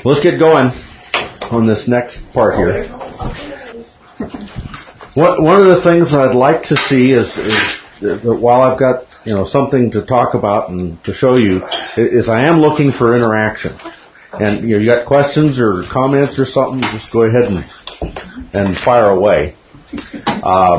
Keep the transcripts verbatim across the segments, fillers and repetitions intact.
Let's get going on this next part here. One of the things I'd like to see is, is that while I've got, you know, something to talk about and to show you, is I am looking for interaction. And you know, you got questions or comments or something, just go ahead and and fire away. Um,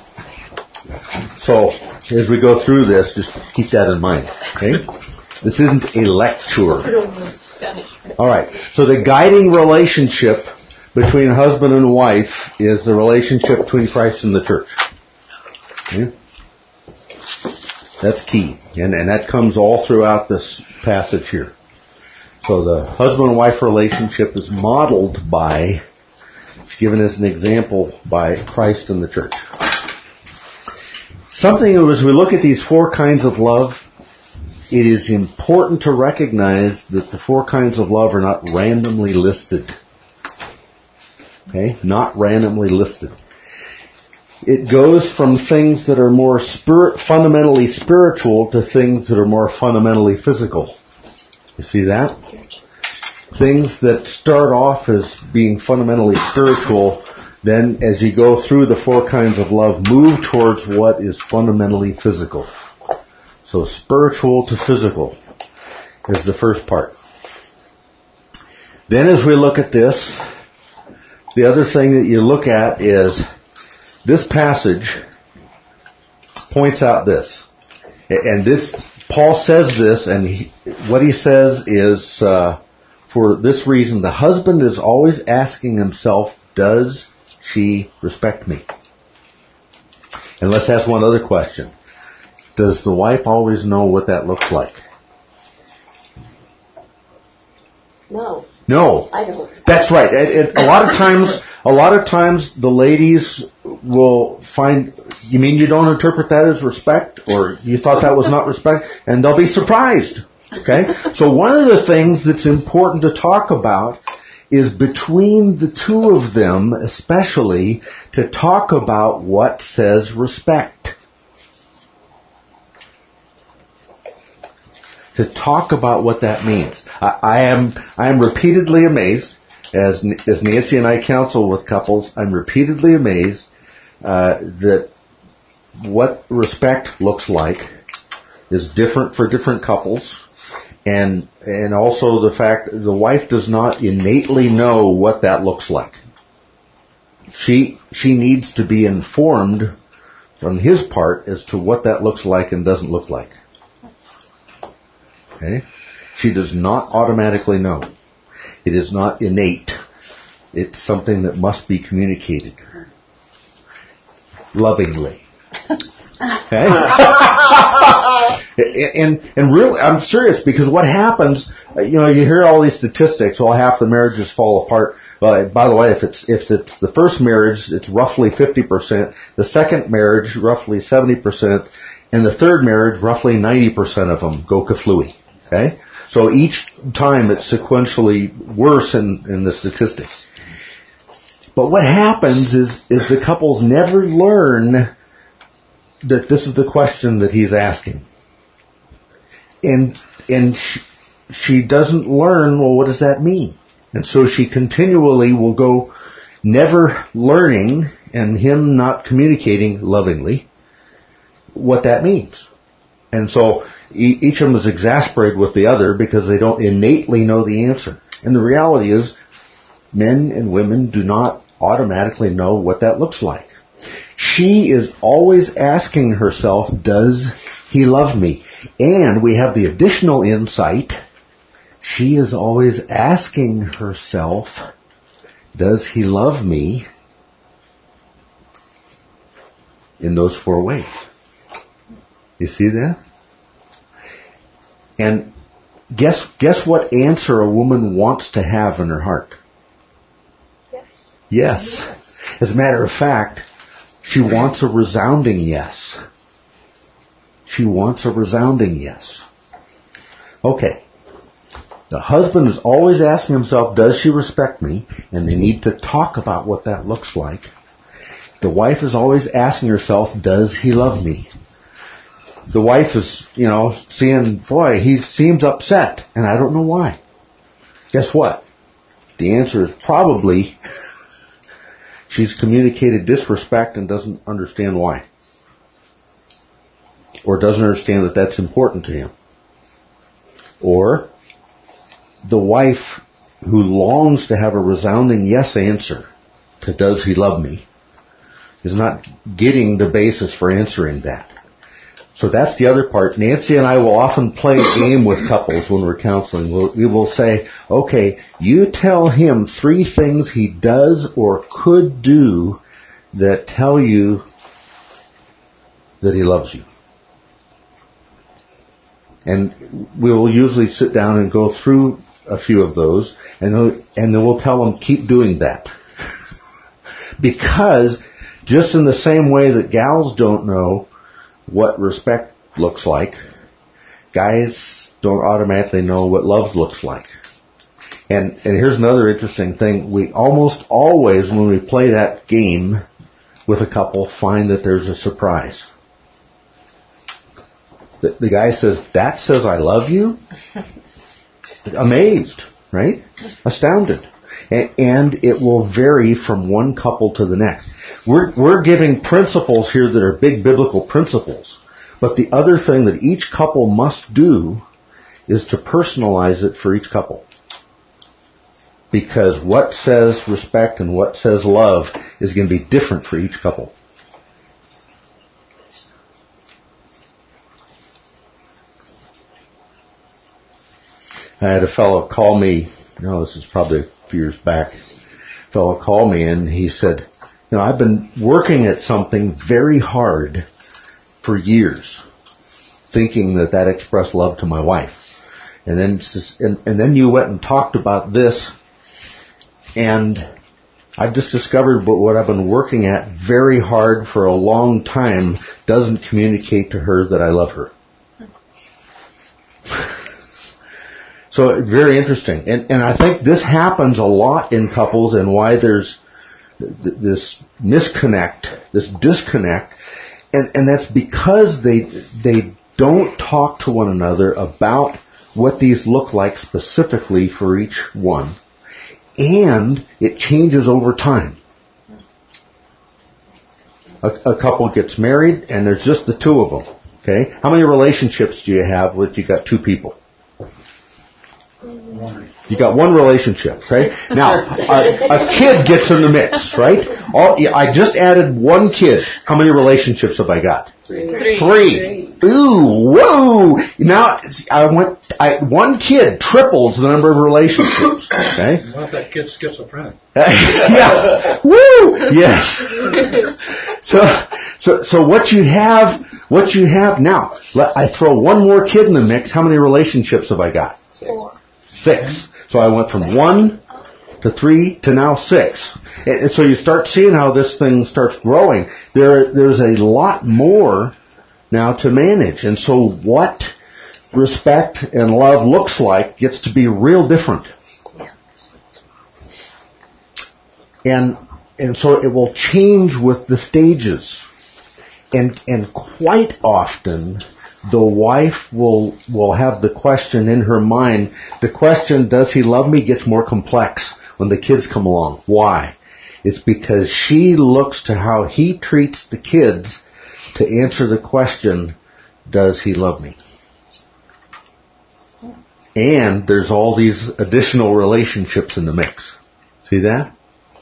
so as we go through this, just keep that in mind. Okay, this isn't a lecture. All right. So the guiding relationship between husband and wife is the relationship between Christ and the church. Okay? That's key. And, and that comes all throughout this passage here. So the husband and wife relationship is modeled by, it's given as an example by Christ and the church. Something as we look at these four kinds of love, it is important to recognize that the four kinds of love are not randomly listed. Okay? Not randomly listed. It goes from things that are more spirit, fundamentally spiritual to things that are more fundamentally physical. You see that? Things that start off as being fundamentally spiritual, then as you go through the four kinds of love, move towards what is fundamentally physical. So spiritual to physical is the first part. Then as we look at this, the other thing that you look at is this passage points out this. And this, Paul says this, and he, what he says is, uh, for this reason, the husband is always asking himself, does she respect me? And let's ask one other question. Does the wife always know what that looks like? No. No. I don't. That's right. It, it, a lot of times, a lot of times the ladies will find, you mean you don't interpret that as respect? Or you thought that was not respect? And they'll be surprised. Okay? So one of the things that's important to talk about is between the two of them, especially, to talk about what says respect. To talk about what that means. I, I am I am repeatedly amazed, as as Nancy and I counsel with couples, I'm repeatedly amazed uh, that what respect looks like is different for different couples, and and also the fact the wife does not innately know what that looks like. She she needs to be informed from his part as to what that looks like and doesn't look like. Okay? She does not automatically know. It is not innate. It's something that must be communicated. Lovingly. Okay? and, and really, I'm serious, because what happens, you know, you hear all these statistics, well, half the marriages fall apart. Uh, by the way, if it's, if it's the first marriage, it's roughly fifty percent. The second marriage, roughly seventy percent. And the third marriage, roughly ninety percent of them go kaflooey. Okay? So each time it's sequentially worse in, in the statistics. But what happens is, is the couples never learn that this is the question that he's asking. And, and she, she doesn't learn, well, what does that mean? And so she continually will go never learning and him not communicating lovingly what that means. And so each of them is exasperated with the other because they don't innately know the answer. And the reality is, men and women do not automatically know what that looks like. She is always asking herself, does he love me? And we have the additional insight, she is always asking herself, does he love me? In those four ways. You see that? And guess guess what answer a woman wants to have in her heart? Yes. Yes. Yes. As a matter of fact, she wants a resounding yes. She wants a resounding yes. Okay. The husband is always asking himself, does she respect me? And they need to talk about what that looks like. The wife is always asking herself, does he love me? The wife is, you know, seeing, boy, he seems upset, and I don't know why. Guess what? The answer is probably she's communicated disrespect and doesn't understand why. Or doesn't understand that that's important to him. Or the wife who longs to have a resounding yes answer to does he love me is not getting the basis for answering that. So that's the other part. Nancy and I will often play a game with couples when we're counseling. We'll, we will say, okay, you tell him three things he does or could do that tell you that he loves you. And we'll usually sit down and go through a few of those, and and then we'll tell them, keep doing that. Because just in the same way that gals don't know what respect looks like, guys don't automatically know what love looks like. And and here's another interesting thing. We almost always, when we play that game with a couple, find that there's a surprise. The, the guy says, that says I love you? Amazed, right? Astounded. And, and it will vary from one couple to the next. We're, we're giving principles here that are big biblical principles. But the other thing that each couple must do is to personalize it for each couple. Because what says respect and what says love is going to be different for each couple. I had a fellow call me, you know, this is probably a few years back, a fellow called me and he said, you know, I've been working at something very hard for years, thinking that that expressed love to my wife. And then, and, and then you went and talked about this, and I've just discovered what I've been working at very hard for a long time doesn't communicate to her that I love her. So very interesting. And, and I think this happens a lot in couples and why there's th- this misconnect, this disconnect. And, and that's because they, they don't talk to one another about what these look like specifically for each one. And it changes over time. A, a couple gets married and there's just the two of them. Okay? How many relationships do you have with you got two people? You got one relationship, okay? Now, a, a kid gets in the mix, right? All, I just added one kid. How many relationships have I got? Three. Three. Three. Ooh, whoa! Now, I went, I, one kid triples the number of relationships, okay? What if that kid's schizophrenic? Yeah. Woo! Yes. So, so, so what you have, what you have now, let, I throw one more kid in the mix, how many relationships have I got? Six. Six. So I went from one to three to now six. And, and so you start seeing how this thing starts growing. There, there's a lot more now to manage. And so what respect and love looks like gets to be real different. And, and so it will change with the stages. And, and quite often, the wife will will have the question in her mind. The question, does he love me, gets more complex when the kids come along. Why? It's because she looks to how he treats the kids to answer the question, does he love me? And there's all these additional relationships in the mix. See that?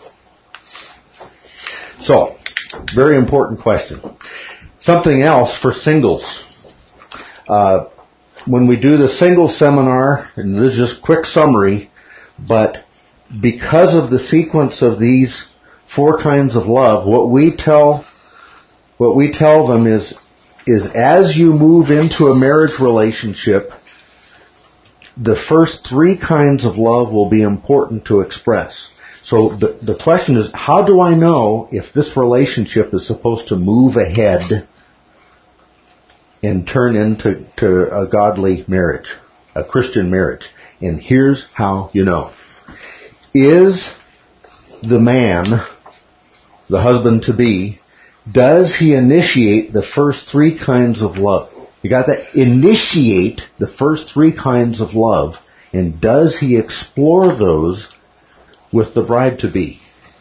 So, very important question. Something else for singles. Uh, when we do the singles seminar, and this is just quick summary, but because of the sequence of these four kinds of love, what we tell, what we tell them is, is as you move into a marriage relationship, the first three kinds of love will be important to express. So the, the question is, how do I know if this relationship is supposed to move ahead and turn into to a godly marriage, a Christian marriage? And here's how you know. Is the man, the husband-to-be, does he initiate the first three kinds of love? You got that? Initiate the first three kinds of love. And does he explore those with the bride-to-be.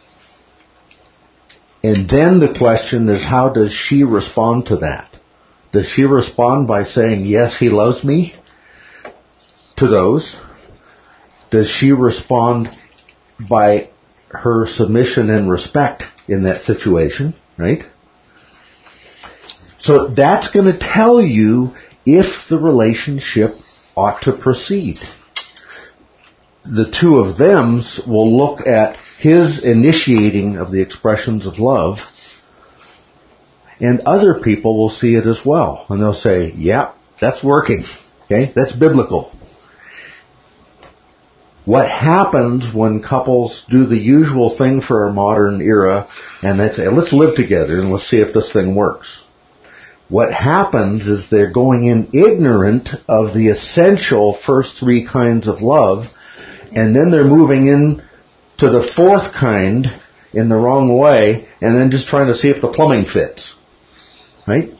And then the question is, how does she respond to that? Does she respond by saying, yes, he loves me, to those? Does she respond by her submission and respect in that situation, right? So that's going to tell you if the relationship ought to proceed. The two of them will look at his initiating of the expressions of love, and other people will see it as well. And they'll say, yeah, that's working. Okay, that's biblical. What happens when couples do the usual thing for our modern era, and they say, let's live together and let's see if this thing works. What happens is they're going in ignorant of the essential first three kinds of love, and then they're moving in to the fourth kind in the wrong way, and then just trying to see if the plumbing fits. Right?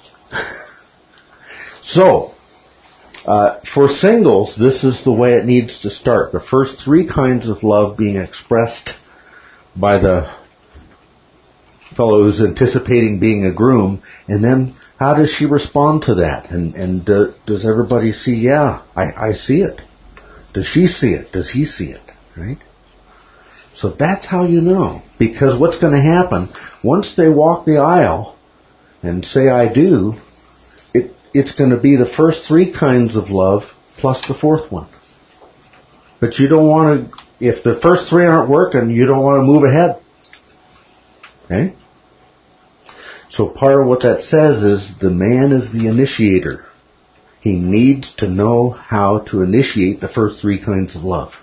So, uh, for singles, this is the way it needs to start. The first three kinds of love being expressed by the fellow who's anticipating being a groom, and then how does she respond to that? And, and uh, does everybody see, yeah, I, I see it. Does she see it? Does he see it? Right? So that's how you know. Because what's going to happen, once they walk the aisle and say I do, it it's going to be the first three kinds of love plus the fourth one. But you don't want to, if the first three aren't working, you don't want to move ahead. Okay? So part of what that says is the man is the initiator. He needs to know how to initiate the first three kinds of love.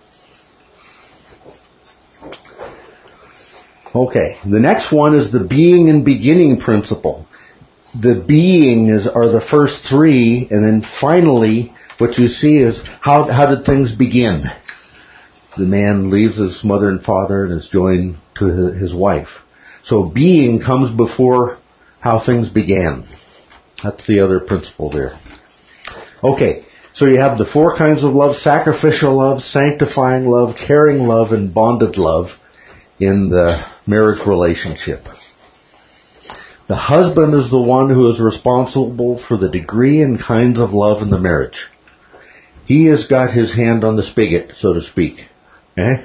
Okay, the next one is the being and beginning principle. The being is are the first three, and then finally what you see is how how did things begin? The man leaves his mother and father and is joined to his wife. So being comes before how things began. That's the other principle there. Okay, so you have the four kinds of love: sacrificial love, sanctifying love, caring love, and bonded love in the marriage relationship. The husband is the one who is responsible for the degree and kinds of love in the marriage. He has got his hand on the spigot, so to speak. Eh?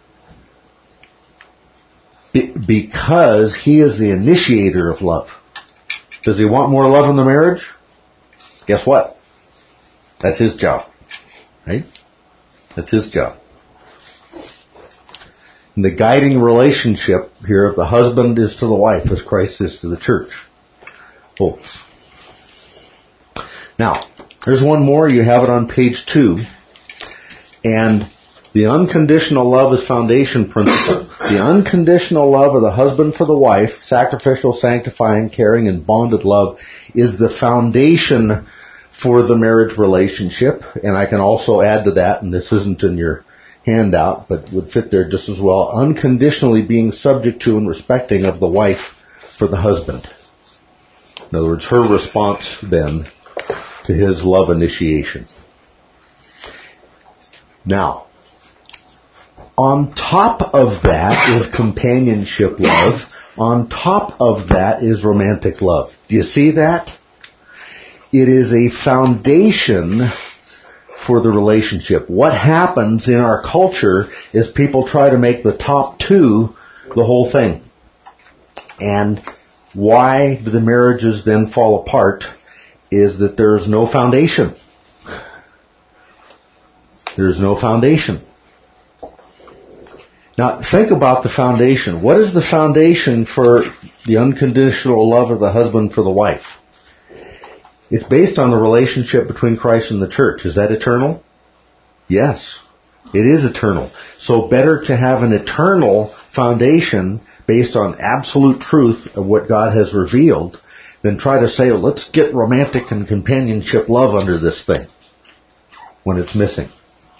Be- because he is the initiator of love. Does he want more love in the marriage? Guess what? That's his job. Right? That's his job. And the guiding relationship here of the husband is to the wife as Christ is to the church. Folks. Now, there's one more. You have it on page two. And the unconditional love is foundation principle. The unconditional love of the husband for the wife, sacrificial, sanctifying, caring, and bonded love, is the foundation for the marriage relationship. And I can also add to that, and this isn't in your handout, but would fit there just as well, unconditionally being subject to and respecting of the wife for the husband. In other words, her response then to his love initiation. Now, on top of that is companionship love. On top of that is romantic love. Do you see that? It is a foundation for the relationship. What happens in our culture is people try to make the top two the whole thing. And why do the marriages then fall apart is that there is no foundation. There is no foundation. Now, think about the foundation. What is the foundation for the unconditional love of the husband for the wife? It's based on the relationship between Christ and the church. Is that eternal? Yes, it is eternal. So better to have an eternal foundation based on absolute truth of what God has revealed than try to say, well, let's get romantic and companionship love under this thing when it's missing.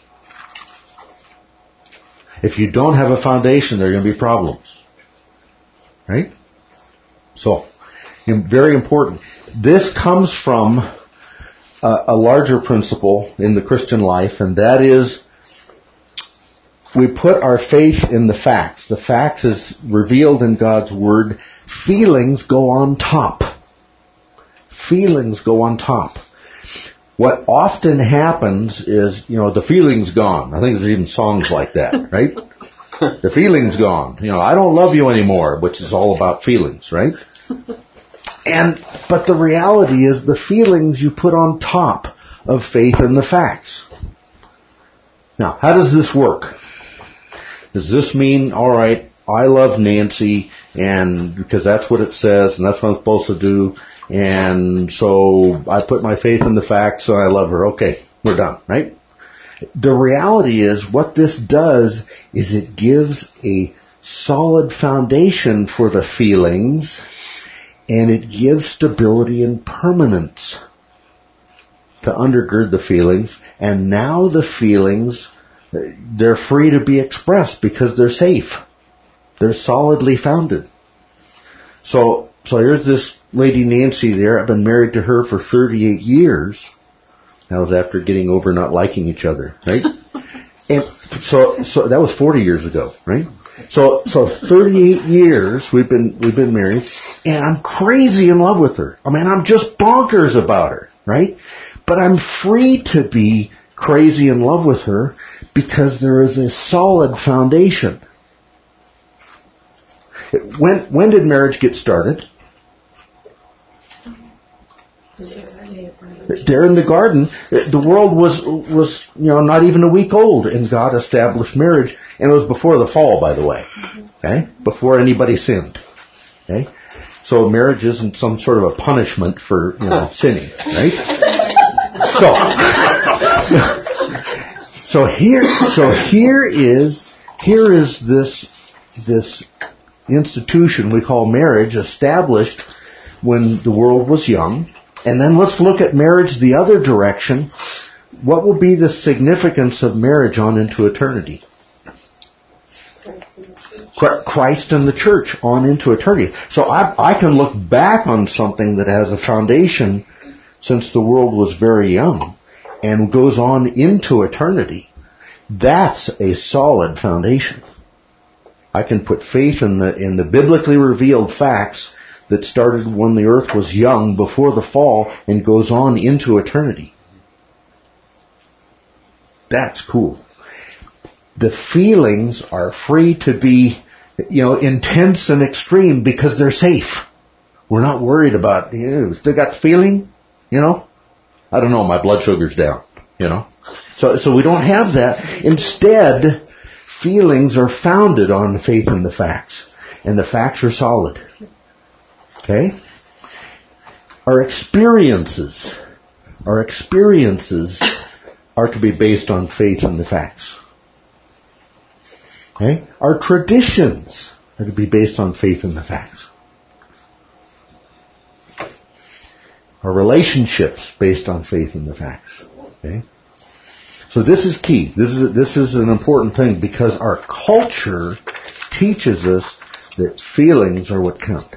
If you don't have a foundation, there are going to be problems. Right? So, very important. This comes from a, a larger principle in the Christian life, and that is we put our faith in the facts. The facts is revealed in God's Word. Feelings go on top. Feelings go on top. What often happens is, you know, the feeling's gone. I think there's even songs like that, right? The feeling's gone. You know, I don't love you anymore, which is all about feelings, right? And, but the reality is the feelings you put on top of faith in the facts. Now, how does this work? Does this mean, all right, I love Nancy, and because that's what it says, and that's what I'm supposed to do, and so I put my faith in the facts, so I love her. Okay, we're done, right? The reality is what this does is it gives a solid foundation for the feelings, and it gives stability and permanence to undergird the feelings, and now the feelings, they're free to be expressed because they're safe. They're solidly founded. So, so here's this lady Nancy there. I've been married to her for thirty-eight years. That was after getting over not liking each other, right? And so, so that was forty years ago, right? So, so thirty-eight years we've been, we've been married, and I'm crazy in love with her. I mean, I'm just bonkers about her, right? But I'm free to be crazy in love with her because there is a solid foundation. When, when did marriage get started? There in the garden, the world was, was, you know, not even a week old, and God established marriage, and it was before the fall, by the way. Okay? Before anybody sinned. Okay? So marriage isn't some sort of a punishment for, you know, sinning, right? So, so here, so here is, here is this, this institution we call marriage established when the world was young. And then let's look at marriage the other direction. What will be the significance of marriage on into eternity? Christ and the church on into eternity. So I, I can look back on something that has a foundation since the world was very young and goes on into eternity. That's a solid foundation. I can put faith in the in the biblically revealed facts that started when the earth was young before the fall and goes on into eternity. That's cool. The feelings are free to be, you know, intense and extreme because they're safe. We're not worried about, you know, still got the feeling, you know? I don't know, my blood sugar's down, you know? So, so we don't have that. Instead, feelings are founded on faith in the facts. And the facts are solid. Okay? Our experiences, our experiences are to be based on faith in the facts. Okay? Our traditions are to be based on faith in the facts. Our relationships based on faith in the facts. Okay? So this is key. This is this is an important thing because our culture teaches us that feelings are what count.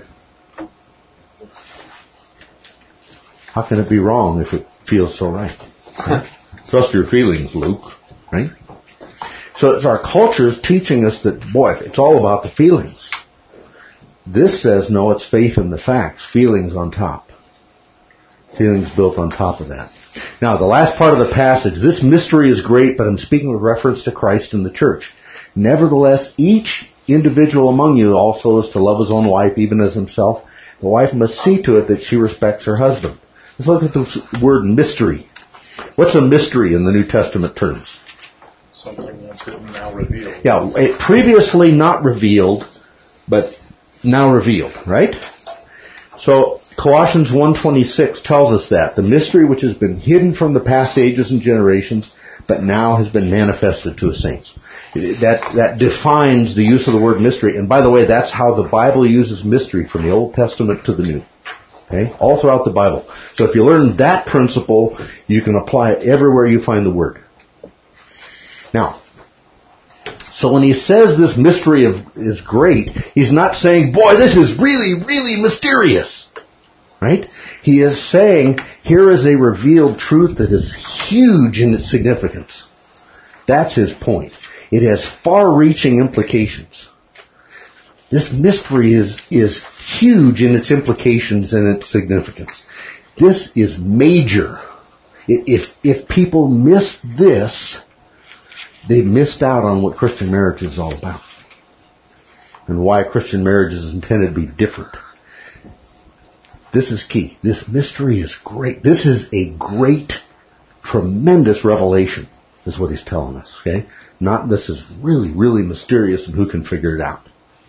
How can it be wrong if it feels so right? Right? Trust your feelings, Luke. Right? So it's our culture is teaching us that, boy, it's all about the feelings. This says, no, it's faith in the facts. Feelings on top. Feelings built on top of that. Now, the last part of the passage, this mystery is great, but I'm speaking with reference to Christ and the church. Nevertheless, each individual among you also is to love his own wife, even as himself. The wife must see to it that she respects her husband. Let's look at the word mystery. What's a mystery in the New Testament terms? Something that's now revealed. Yeah, it previously not revealed, but now revealed, right? So Colossians one twenty-six tells us that. The mystery which has been hidden from the past ages and generations, but now has been manifested to the saints. That, that defines the use of the word mystery. And by the way, that's how the Bible uses mystery from the Old Testament to the New. Okay? All throughout the Bible. So if you learn that principle, you can apply it everywhere you find the word. Now, so when he says this mystery of, is great, he's not saying, boy, this is really, really mysterious. Right? He is saying, here is a revealed truth that is huge in its significance. That's his point. It has far-reaching implications. This mystery is, is huge in its implications and its significance. This is major. If, if people miss this, they've missed out on what Christian marriage is all about. And why Christian marriage is intended to be different. This is key. This mystery is great. This is a great, tremendous revelation, is what he's telling us, okay? Not this is really, really mysterious and who can figure it out.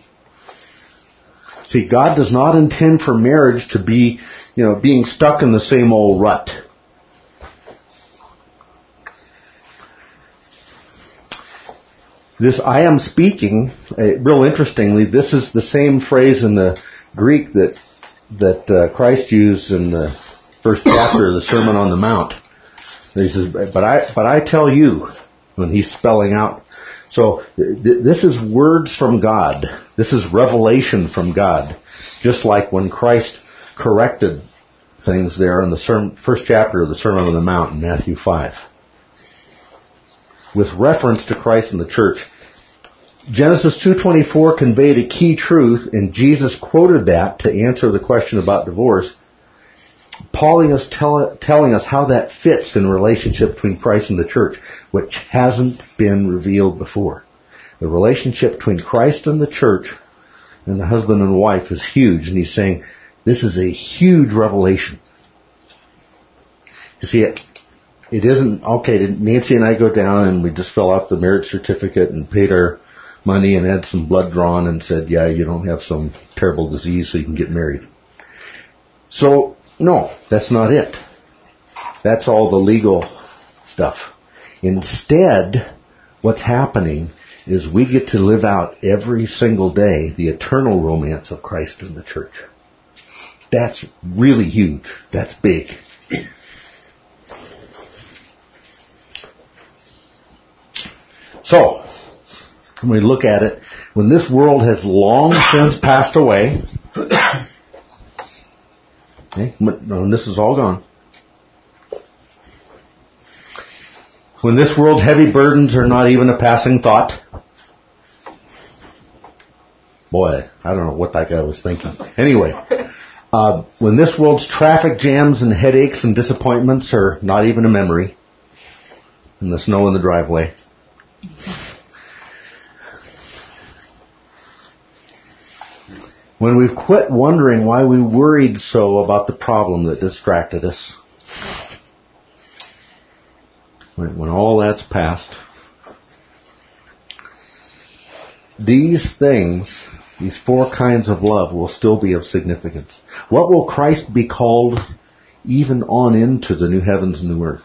See, God does not intend for marriage to be, you know, being stuck in the same old rut. This I am speaking, uh, real interestingly, this is the same phrase in the Greek that that uh, Christ used in the first chapter of the Sermon on the Mount. He says, but I, but I tell you, when he's spelling out. So th- this is words from God. This is revelation from God. Just like when Christ corrected things there in the sermon, first chapter of the Sermon on the Mount in Matthew five. With reference to Christ and the church. Genesis two twenty-four conveyed a key truth, and Jesus quoted that to answer the question about divorce. Paul is tell, telling us how that fits in relationship between Christ and the church, which hasn't been revealed before. The relationship between Christ and the church and the husband and wife is huge, and he's saying this is a huge revelation. You see, it, it isn't, okay, did Nancy and I go down and we just fill out the marriage certificate and paid our money and had some blood drawn and said, yeah, you don't have some terrible disease so you can get married. So, no, that's not it. That's all the legal stuff. Instead, what's happening is we get to live out every single day the eternal romance of Christ and the church. That's really huge. That's big. So, when we look at it, when this world has long since passed away, okay, when this is all gone, when this world's heavy burdens are not even a passing thought, boy, I don't know what that guy was thinking. Anyway, uh, when this world's traffic jams and headaches and disappointments are not even a memory, and the snow in the driveway, when we've quit wondering why we worried so about the problem that distracted us, when, when all that's past, these things, these four kinds of love will still be of significance. What will Christ be called even on into the new heavens and new earth?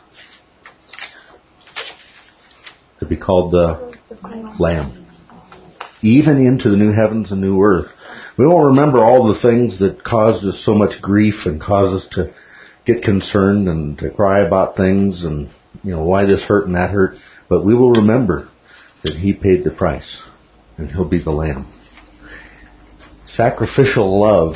To be called the Lamb. Even into the new heavens and new earth. We won't remember all the things that caused us so much grief and caused us to get concerned and to cry about things and, you know, why this hurt and that hurt. But we will remember that He paid the price and He'll be the Lamb. Sacrificial love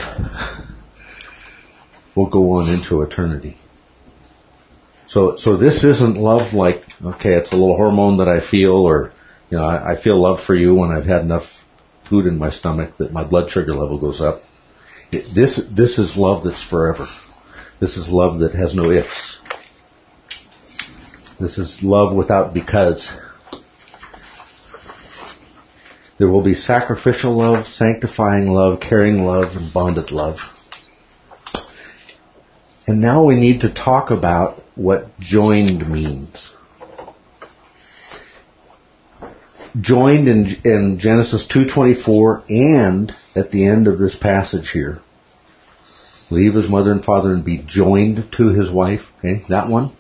will go on into eternity. So, so this isn't love like, okay, it's a little hormone that I feel, or, you know, I, I feel love for you when I've had enough food in my stomach that my blood sugar level goes up. It, this, this is love that's forever. This is love that has no ifs. This is love without because. There will be sacrificial love, sanctifying love, caring love, and bonded love. And now we need to talk about what joined means. Joined in, in Genesis two twenty-four and at the end of this passage here. Leave his mother and father and be joined to his wife. Okay, that one.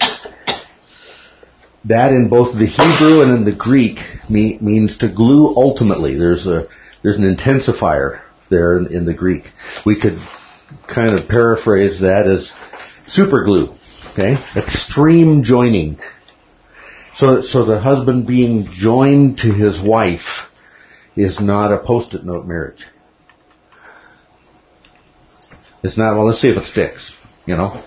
That in both the Hebrew and in the Greek me, means to glue ultimately. There's a there's an intensifier there in, in the Greek. We could kind of paraphrase that as super glue. Okay, extreme joining. So, so the husband being joined to his wife is not a post-it note marriage. It's not, well, let's see if it sticks, you know.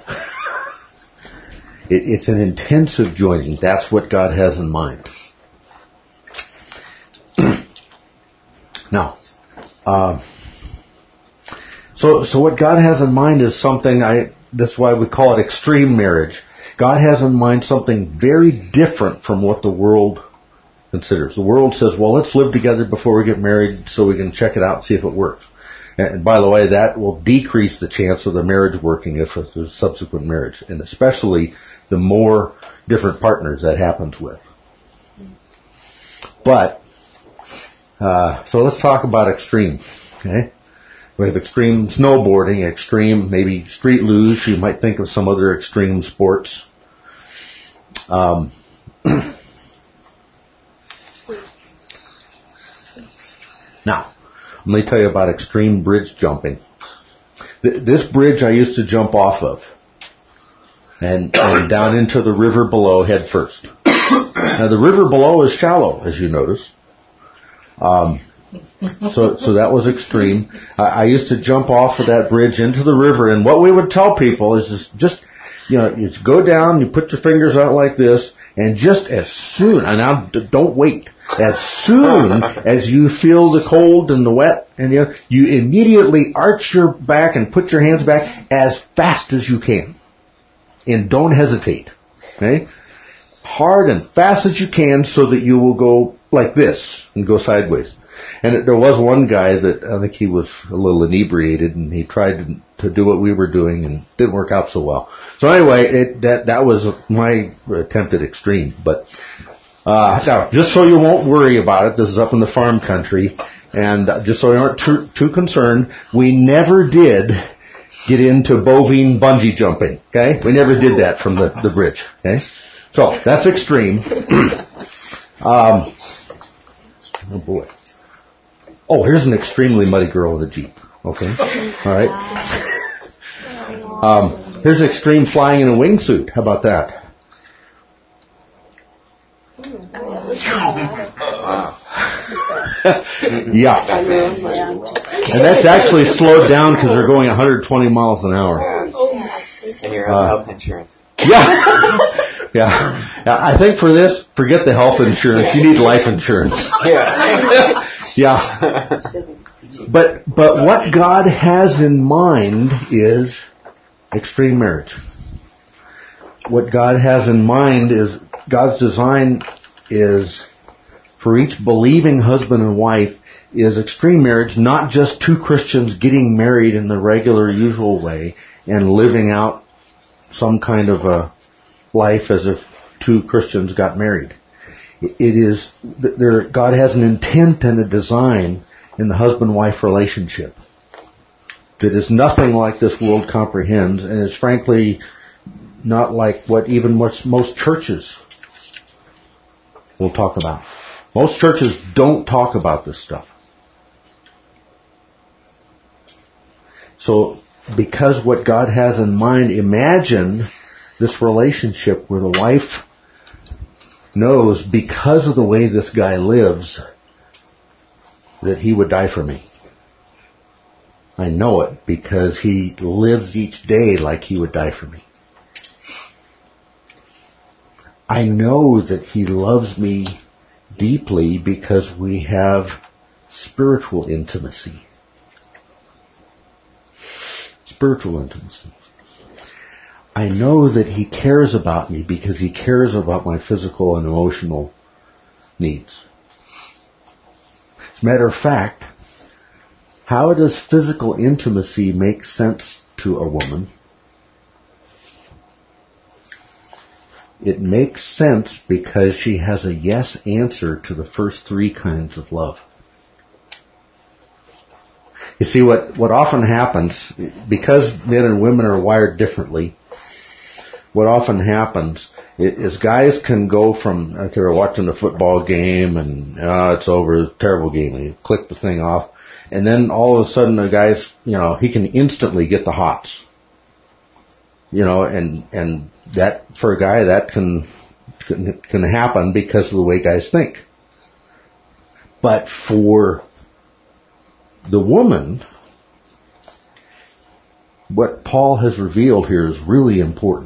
It, it's an intensive joining. That's what God has in mind. Now, uh, so so what God has in mind is something. I that's why we call it extreme marriage. God has in mind something very different from what the world considers. The world says, well, let's live together before we get married so we can check it out and see if it works. And by the way, that will decrease the chance of the marriage working if there's subsequent marriage, and especially the more different partners that happens with. But, uh, so let's talk about extreme, okay? We have extreme snowboarding, extreme maybe street luge. You might think of some other extreme sports. Um, now, let me tell you about extreme bridge jumping. Th- this bridge I used to jump off of and, and down into the river below head first. Now the river below is shallow, as you notice. Um, so, so that was extreme. I, I used to jump off of that bridge into the river, and what we would tell people is just, just you know, you go down, you put your fingers out like this, and just as soon, and now don't wait, as soon as you feel the cold and the wet, and you, you immediately arch your back and put your hands back as fast as you can. And don't hesitate. Okay? Hard and fast as you can so that you will go like this and go sideways. And there was one guy that I think he was a little inebriated, and he tried to, to do what we were doing and didn't work out so well. So anyway, it, that that was my attempt at extreme. But uh, now, just so you won't worry about it, this is up in the farm country, and just so you aren't too, too concerned, we never did get into bovine bungee jumping. Okay, we never did that from the, the bridge. Okay, so that's extreme. um, oh boy. Oh, here's an extremely muddy girl with a Jeep. Okay. All right. Um, here's extreme flying in a wingsuit. How about that? Yeah. And that's actually slowed down because they're going one hundred twenty miles an hour. And you're on health insurance. Yeah. Yeah. Yeah. I think for this, forget the health insurance. You need life insurance. Yeah. Yeah. But, but what God has in mind is extreme marriage. What God has in mind is, God's design is for each believing husband and wife is extreme marriage, not just two Christians getting married in the regular, usual way and living out some kind of a life as if two Christians got married. It is, there, God has an intent and a design in the husband-wife relationship that is nothing like this world comprehends, and is frankly not like what even what's most churches will talk about. Most churches don't talk about this stuff. So, because what God has in mind, imagine this relationship where the wife knows, because of the way this guy lives, that he would die for me. I know it because he lives each day like he would die for me. I know that he loves me deeply because we have spiritual intimacy. Spiritual intimacy. I know that he cares about me because he cares about my physical and emotional needs. As a matter of fact, how does physical intimacy make sense to a woman? It makes sense because she has a yes answer to the first three kinds of love. You see, what, what often happens, because men and women are wired differently, what often happens is guys can go from, okay, we're watching a football game and oh, it's over, it's a terrible game, and you click the thing off, and then all of a sudden the guy's, you know, he can instantly get the hots. You know, and, and that, for a guy, that can, can, can happen because of the way guys think. But for the woman, what Paul has revealed here is really important.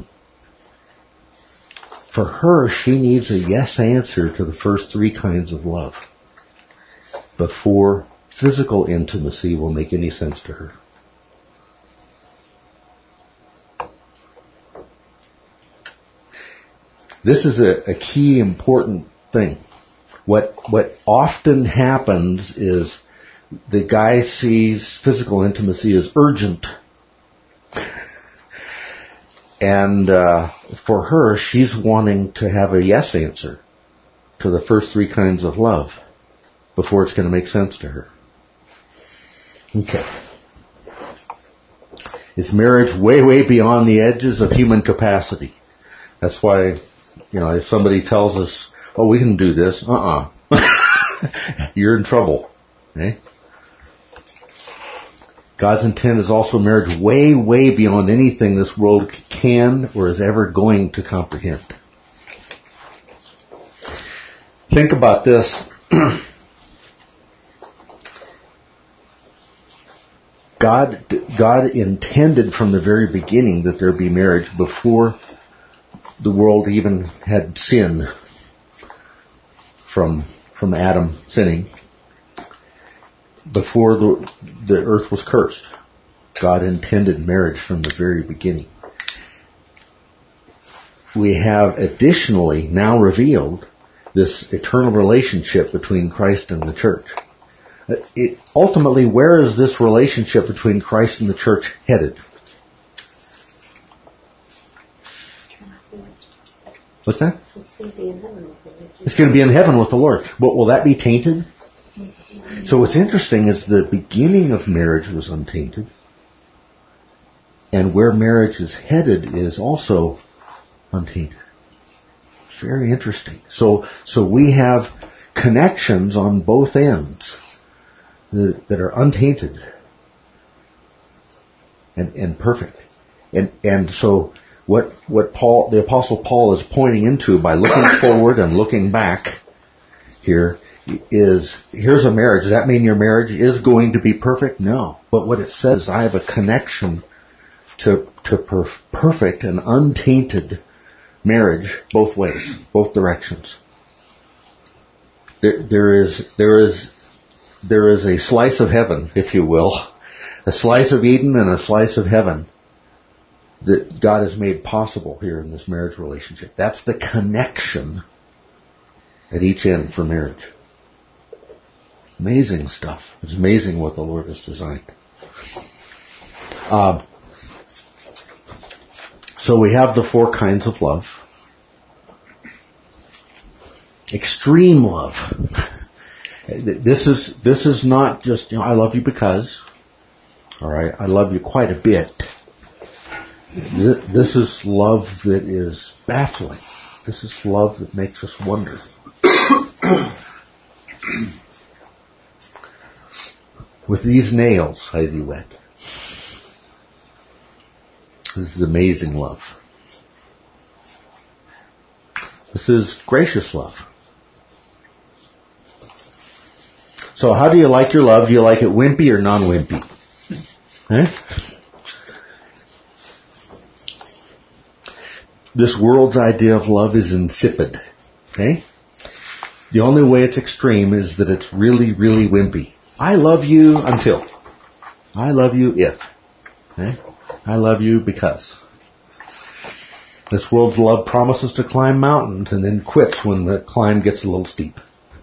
For her, she needs a yes answer to the first three kinds of love before physical intimacy will make any sense to her. This is a, a key important thing. What what often happens is the guy sees physical intimacy as urgent. And uh, for her, she's wanting to have a yes answer to the first three kinds of love before it's going to make sense to her. Okay. Is marriage way, way beyond the edges of human capacity? That's why, you know, if somebody tells us, oh, we can do this, uh-uh. You're in trouble. Okay? God's intent is also marriage way, way beyond anything this world can or is ever going to comprehend. Think about this. God, God intended from the very beginning that there be marriage before the world even had sin from, from Adam sinning. Before the, the earth was cursed, God intended marriage from the very beginning. We have additionally now revealed this eternal relationship between Christ and the church. It, ultimately, where is this relationship between Christ and the church headed? What's that? It's going to be in heaven with the Lord. It's going to be in heaven with the Lord. But will that be tainted? So what's interesting is the beginning of marriage was untainted. And where marriage is headed is also untainted. It's very interesting. So, so we have connections on both ends that, that are untainted and, and perfect. And, and so what, what Paul, the Apostle Paul is pointing into by looking forward and looking back here is, here's a marriage. Does that mean your marriage is going to be perfect? No. But what it says is I have a connection to, to perf- perfect and untainted marriage both ways, both directions. There, there is, there is, there is a slice of heaven, if you will, a slice of Eden and a slice of heaven that God has made possible here in this marriage relationship. That's the connection at each end for marriage. Amazing stuff. It's amazing what the Lord has designed. Um, so we have the four kinds of love. Extreme love. This is this is not just, you know, I love you because. All right, I love you quite a bit. This is love that is baffling. This is love that makes us wonder. With these nails I thee wed. This is amazing love. This is gracious love. So how do you like your love? Do you like it wimpy or non-wimpy? Eh? This world's idea of love is insipid. Okay? The only way it's extreme is that it's really, really wimpy. I love you until. I love you if. Okay? I love you because. This world's love promises to climb mountains and then quits when the climb gets a little steep.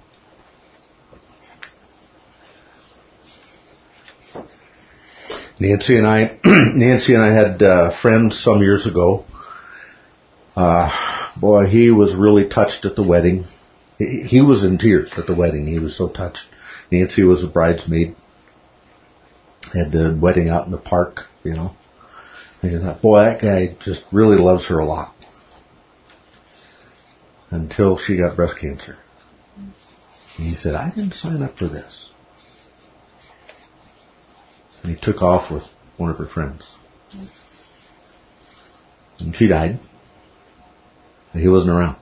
Nancy and I, Nancy and I had uh, friends some years ago. Uh, boy, he was really touched at the wedding. He, he was in tears at the wedding. He was so touched. Nancy was a bridesmaid. Had the wedding out in the park, you know. And I thought, boy, that guy just really loves her a lot. Until she got breast cancer. And he said, I didn't sign up for this. And he took off with one of her friends. And she died. And he wasn't around.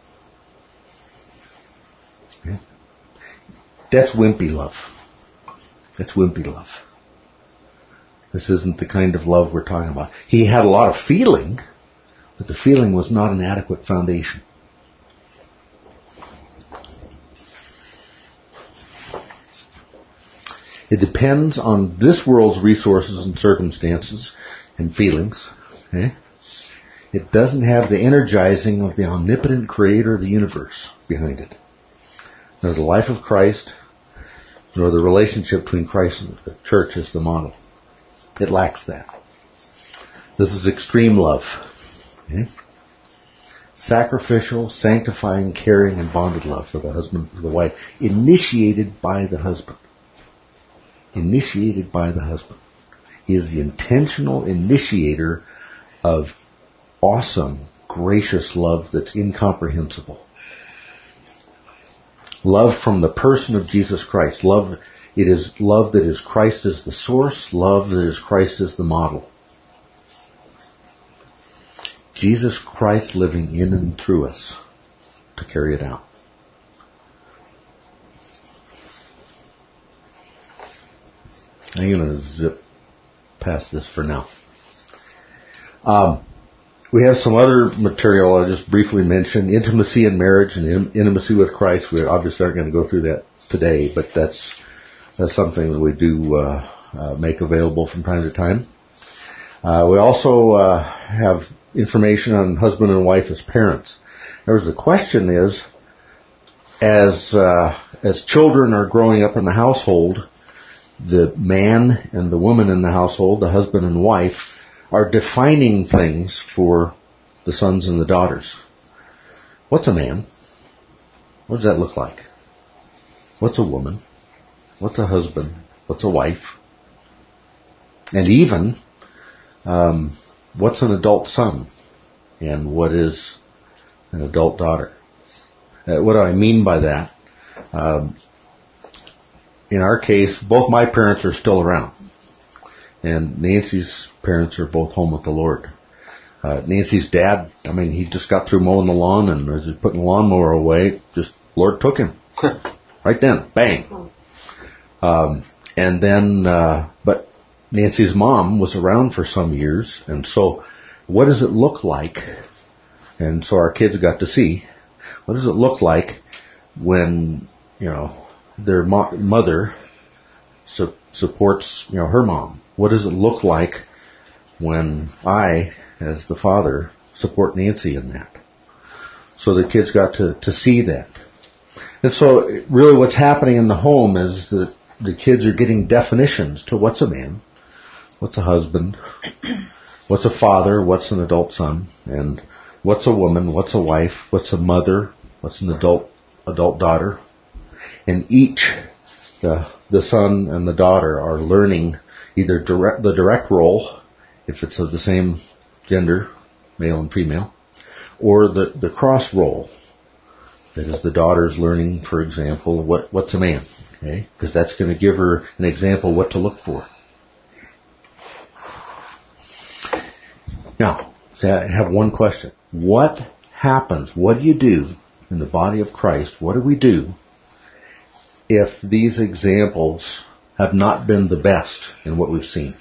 Okay? That's wimpy love. That's wimpy love. This isn't the kind of love we're talking about. He had a lot of feeling, but the feeling was not an adequate foundation. It depends on this world's resources and circumstances and feelings. Okay? It doesn't have the energizing of the omnipotent creator of the universe behind it. Nor the life of Christ, nor the relationship between Christ and the church as the model. It lacks that. This is extreme love. Okay? Sacrificial, sanctifying, caring, and bonded love for the husband and the wife. Initiated by the husband. Initiated by the husband. He is the intentional initiator of awesome, gracious love that's incomprehensible. Love from the person of Jesus Christ. Love, it is love that is Christ as the source. Love that is Christ as the model. Jesus Christ living in and through us to carry it out. I'm going to zip past this for now. Um, we have some other material I'll just briefly mention. Intimacy in marriage and in, intimacy with Christ. We obviously aren't going to go through that today, but that's that's something that we do uh, uh, make available from time to time. Uh, we also uh, have information on husband and wife as parents. There was the question is, as uh, as children are growing up in the household, the man and the woman in the household, the husband and wife, are defining things for the sons and the daughters. What's a man? What does that look like? What's a woman? What's a husband? What's a wife? And even, um, what's an adult son? And what is an adult daughter? Uh, what do I mean by that? Um, in our case, both my parents are still around. And Nancy's parents are both home with the Lord. Uh, Nancy's dad, I mean, he just got through mowing the lawn, and as he's putting the lawnmower away, just Lord took him. Right then, bang. Um, and then, uh, but Nancy's mom was around for some years, and so what does it look like? And so our kids got to see, what does it look like when, you know, their mo- mother su- supports, you know, her mom? What does it look like when I, as the father, support Nancy in that? So the kids got to, to see that. And so really what's happening in the home is that the kids are getting definitions to what's a man, what's a husband, what's a father, what's an adult son, and what's a woman, what's a wife, what's a mother, what's an adult adult daughter. And each, the the son and the daughter, are learning either direct, the direct role, if it's of the same gender, male and female, or the, the cross role. That is, the daughter's learning, for example, what what's a man, okay? Because that's going to give her an example what to look for. Now, I have one question. What happens, what do you do in the body of Christ, what do we do if these examples have not been the best in what we've seen?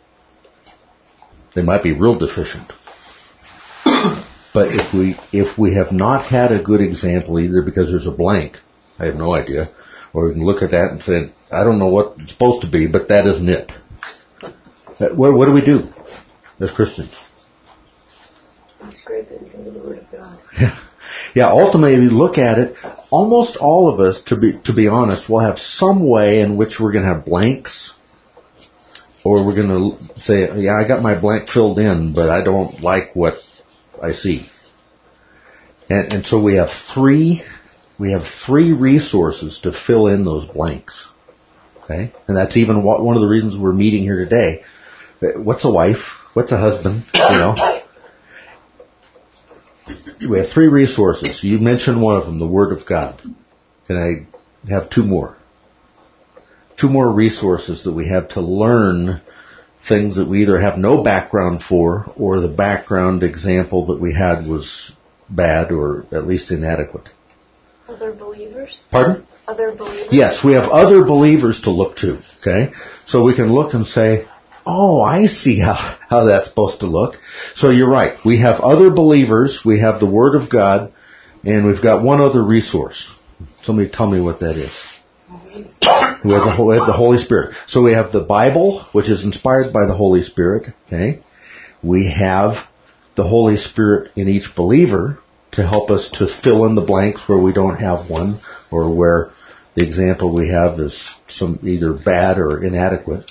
They might be real deficient. But if we if we have not had a good example, either because there's a blank, I have no idea, or we can look at that and say, I don't know what it's supposed to be, but that isn't it. What, what do we do as Christians? Scrape it into the Word of God. Yeah. Yeah, ultimately, we look at it, almost all of us, to be to be honest, will have some way in which we're going to have blanks, or we're going to say, yeah, I got my blank filled in, but I don't like what I see. And, and so we have three, we have three resources to fill in those blanks. Okay? And that's even one of the reasons we're meeting here today. What's a wife? What's a husband? You know? We have three resources. You mentioned one of them, the Word of God. Can I have two more? Two more resources that we have to learn things that we either have no background for, or the background example that we had was bad or at least inadequate. Other believers? Pardon? Other believers? Yes, we have other believers to look to, okay? So we can look and say, oh, I see how, how that's supposed to look. So you're right. We have other believers, we have the Word of God, and we've got one other resource. Somebody tell me what that is. We have, the, we have the Holy Spirit. So we have the Bible, which is inspired by the Holy Spirit. Okay, we have the Holy Spirit in each believer to help us to fill in the blanks where we don't have one, or where the example we have is some either bad or inadequate.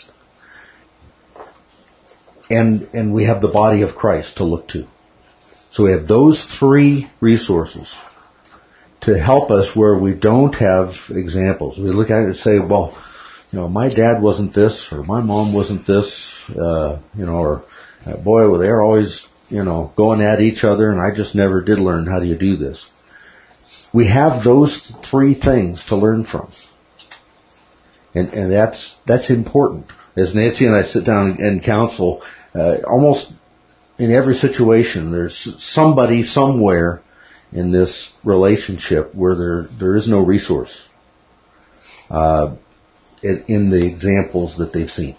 And and we have the body of Christ to look to. So we have those three resources to help us where we don't have examples. We look at it and say, well, you know, my dad wasn't this, or my mom wasn't this, uh, you know, or uh, boy, well, they're always, you know, going at each other, and I just never did learn how do you do this. We have those three things to learn from, and and that's that's important. As Nancy and I sit down and counsel, uh, almost in every situation, there's somebody somewhere in this relationship where there there is no resource uh, in the examples that they've seen,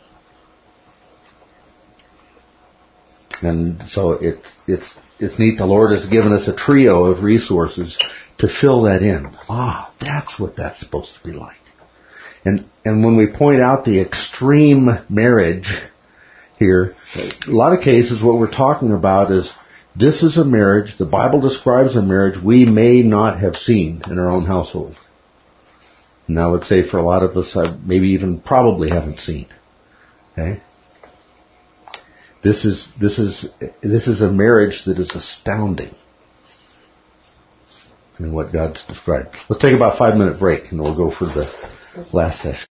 and so it it's it's neat. The Lord has given us a trio of resources to fill that in. Ah, that's what that's supposed to be like. And and when we point out the extreme marriage here, a lot of cases what we're talking about is this is a marriage, the Bible describes a marriage we may not have seen in our own household. And I would say for a lot of us, I maybe even probably haven't seen. Okay? This is this is this is a marriage that is astounding in what God's described. Let's take about a five minute break and we'll go for the last session.